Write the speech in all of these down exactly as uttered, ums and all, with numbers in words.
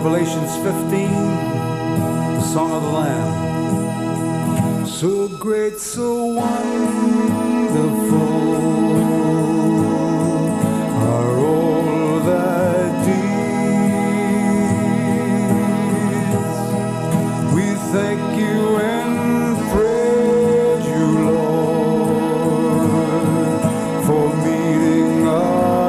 Revelations fifteen, the Song of the Lamb. So great, so wonderful are all thy deeds. We thank you and praise you, Lord, for meeting our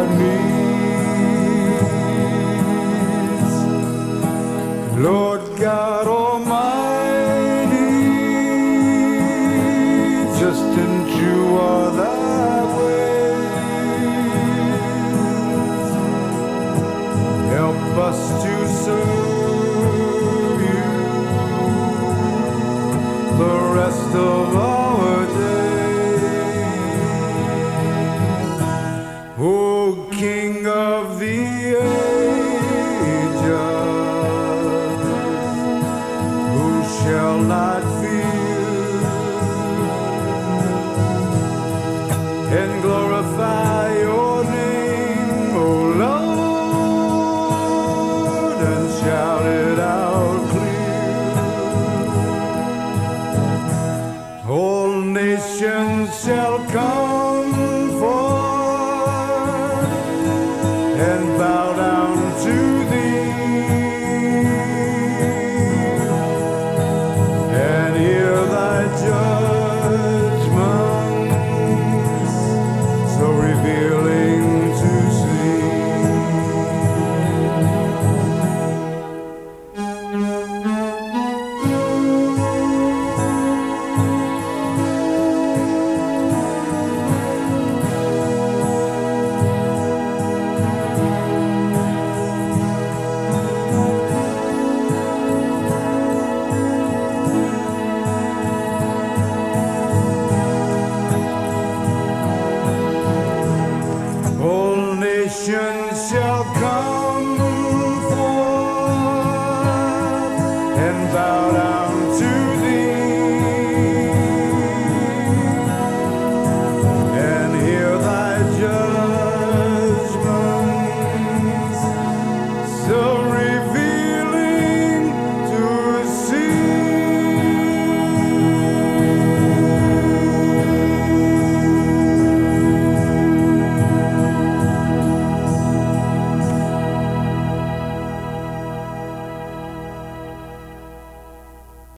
needs. Lord God Almighty, just and true are thy ways. Help us to serve you the rest of our days. O King of the ages, who shall not fear and glorify your name, O Lord, and shout it out clear. All nations shall come